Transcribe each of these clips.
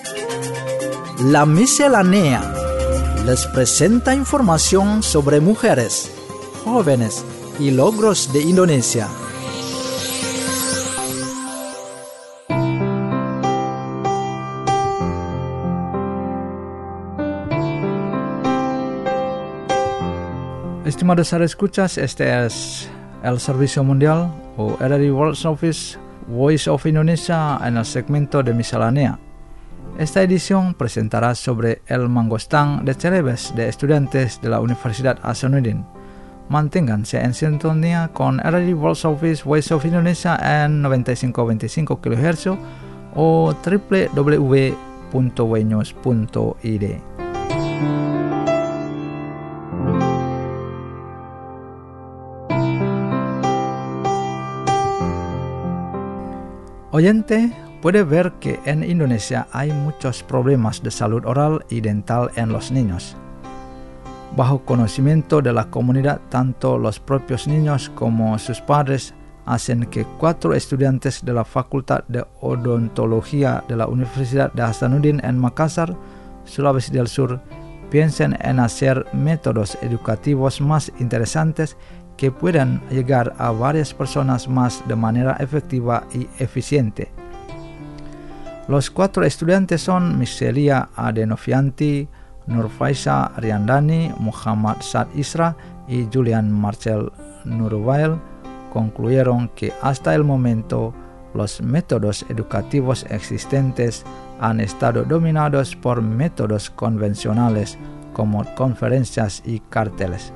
La Miscelánea les presenta información sobre mujeres, jóvenes y logros de Indonesia. Estimados escuchas, este es el Servicio Mundial o RRI World Service Voice of Indonesia en el segmento de Miscelánea. Esta edición presentará sobre el mangostán de Celebes de estudiantes de la Universidad Hasanuddin. Manténganse en sintonía con RRI World Service Voice of Indonesia en 95.25 kHz o www.wenews.id. Oyente puede ver que en Indonesia hay muchos problemas de salud oral y dental en los niños. Bajo conocimiento de la comunidad, tanto los propios niños como sus padres hacen que 4 estudiantes de la Facultad de Odontología de la Universidad de Hasanuddin en Makassar, Sulawesi del Sur, piensen en hacer métodos educativos más interesantes que puedan llegar a varias personas más de manera efectiva y eficiente. Los 4 estudiantes son Miselia Adenovianti, Nurfaisa Riandani, Muhammad Sad Isra y Julian Marcel Nurwail. Concluyeron que hasta el momento los métodos educativos existentes han estado dominados por métodos convencionales como conferencias y carteles.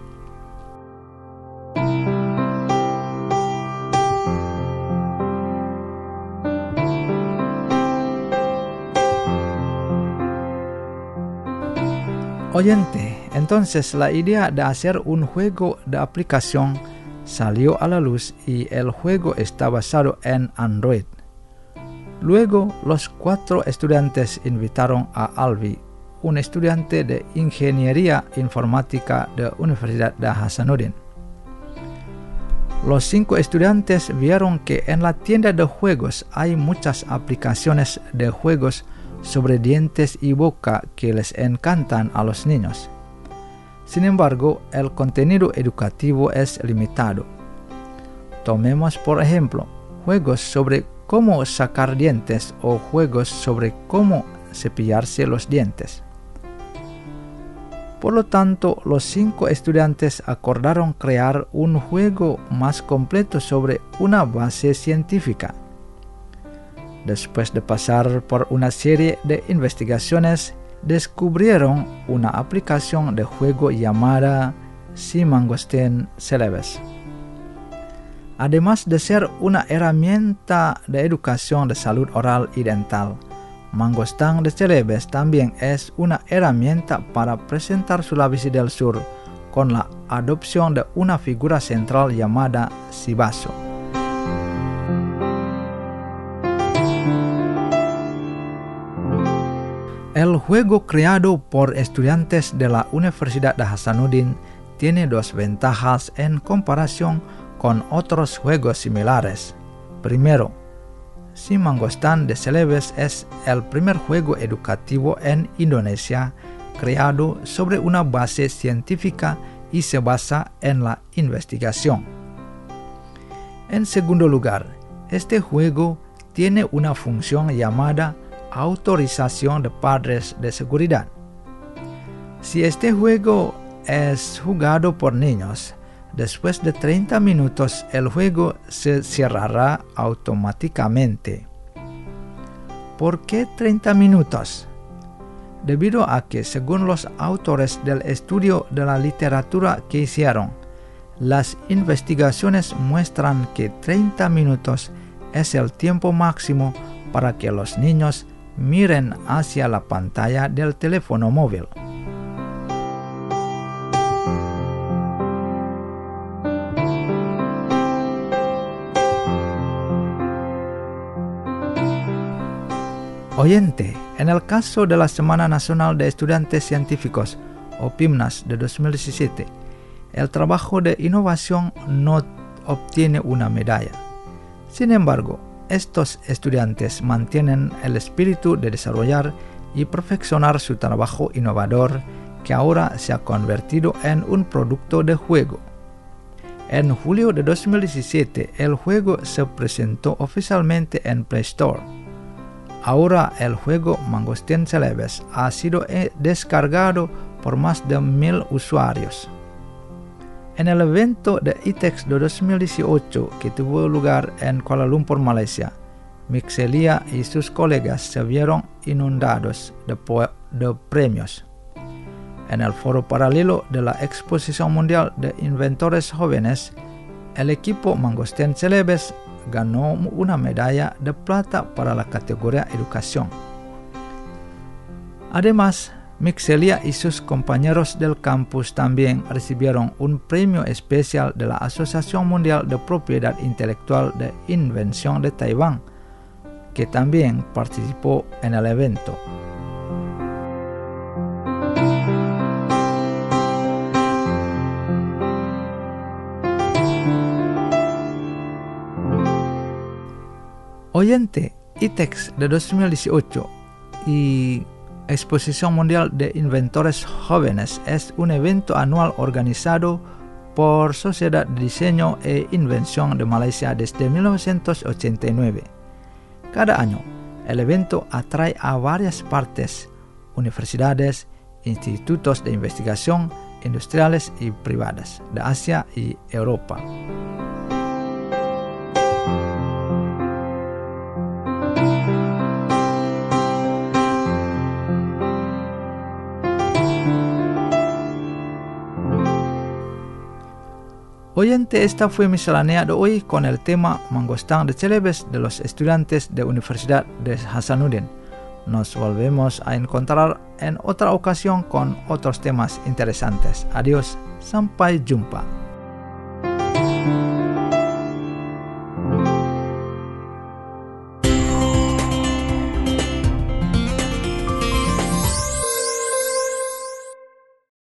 Oyente, entonces la idea de hacer un juego de aplicación salió a la luz y el juego está basado en Android. Luego, los 4 estudiantes invitaron a Alvi, un estudiante de Ingeniería Informática de la Universidad de Hasanuddin. Los 5 estudiantes vieron que en la tienda de juegos hay muchas aplicaciones de juegos sobre dientes y boca que les encantan a los niños. Sin embargo, el contenido educativo es limitado. Tomemos por ejemplo juegos sobre cómo sacar dientes o juegos sobre cómo cepillarse los dientes. Por lo tanto, los 5 estudiantes acordaron crear un juego más completo sobre una base científica. Después de pasar por una serie de investigaciones, descubrieron una aplicación de juego llamada Si Mangosteen Celebes. Además de ser una herramienta de educación de salud oral y dental, Mangostán de Celebes también es una herramienta para presentar Sulawesi del Sur con la adopción de una figura central llamada Sibaso. El juego creado por estudiantes de la Universidad de Hasanuddin tiene 2 ventajas en comparación con otros juegos similares. Primero, Si Mangostaan de Celebes es el primer juego educativo en Indonesia creado sobre una base científica y se basa en la investigación. En segundo lugar, este juego tiene una función llamada autorización de padres de seguridad. Si este juego es jugado por niños, después de 30 minutos el juego se cerrará automáticamente. ¿Por qué 30 minutos? Debido a que, según los autores del estudio de la literatura que hicieron, las investigaciones muestran que 30 minutos es el tiempo máximo para que los niños miren hacia la pantalla del teléfono móvil. Oyente, en el caso de la Semana Nacional de Estudiantes Científicos, o PIMNAS de 2017, el trabajo de innovación no obtiene una medalla. Sin embargo, estos estudiantes mantienen el espíritu de desarrollar y perfeccionar su trabajo innovador, que ahora se ha convertido en un producto de juego. En julio de 2017, el juego se presentó oficialmente en Play Store. Ahora el juego Mangosteen Celebes ha sido descargado por más de 1.000 usuarios. En el evento de ITEX de 2018 que tuvo lugar en Kuala Lumpur, Malaysia, Mixelia y sus colegas se vieron inundados de premios. En el foro paralelo de la Exposición Mundial de Inventores Jóvenes, el equipo Mangosteen Celebes ganó una medalla de plata para la categoría Educación. Además, Mixelia y sus compañeros del campus también recibieron un premio especial de la Asociación Mundial de Propiedad Intelectual de Invención de Taiwán, que también participó en el evento. Oyente, ITEX de 2018 y Exposición Mundial de Inventores Jóvenes es un evento anual organizado por Sociedad de Diseño e Invención de Malaysia desde 1989. Cada año, el evento atrae a varias partes, universidades, institutos de investigación, industriales y privadas de Asia y Europa. Oyente, esta fue miscelánea de hoy con el tema Mangosteen Celebes de los estudiantes de Universidad de Hasanuddin. Nos volvemos a encontrar en otra ocasión con otros temas interesantes. Adiós, sampai jumpa.